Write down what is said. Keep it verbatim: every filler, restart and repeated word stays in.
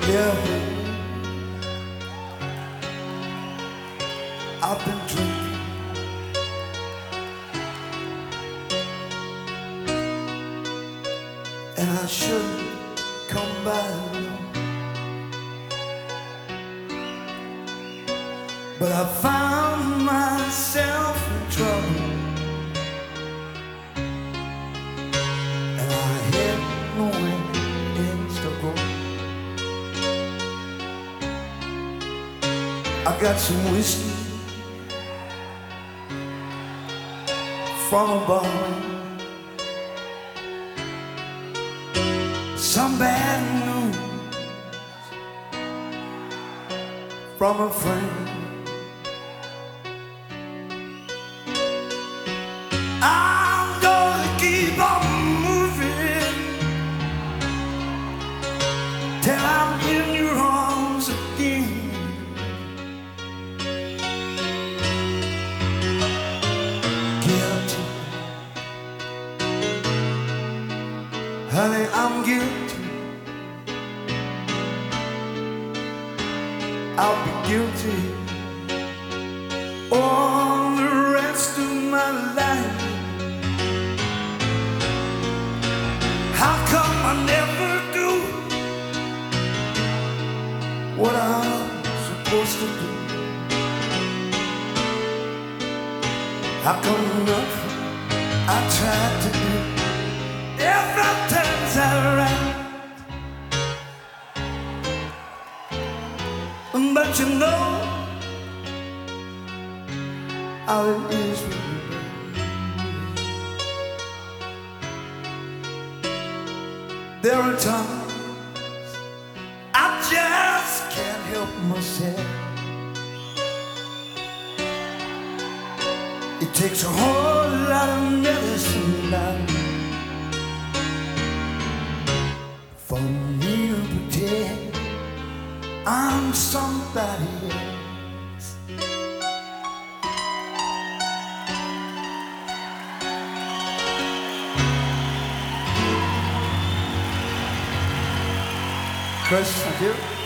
Yeah, I've been drinking, and I shouldn't come by alone, but I found myself in trouble, and I had nowhere else to go. I got some whiskey from a bar, some bad news from a friend. I'm gonna keep on moving till I'm in your arms again. Guilty, honey, I'm guilty. I'll be guilty all the rest of my life. How come I never do what I'm supposed to do? How come nothing I tried to do ever turns out right? But you know how it is with me. There are times I just can't help myself. It takes a whole lot of medicine now for me to pretend I'm somebody else. Chris, thank you.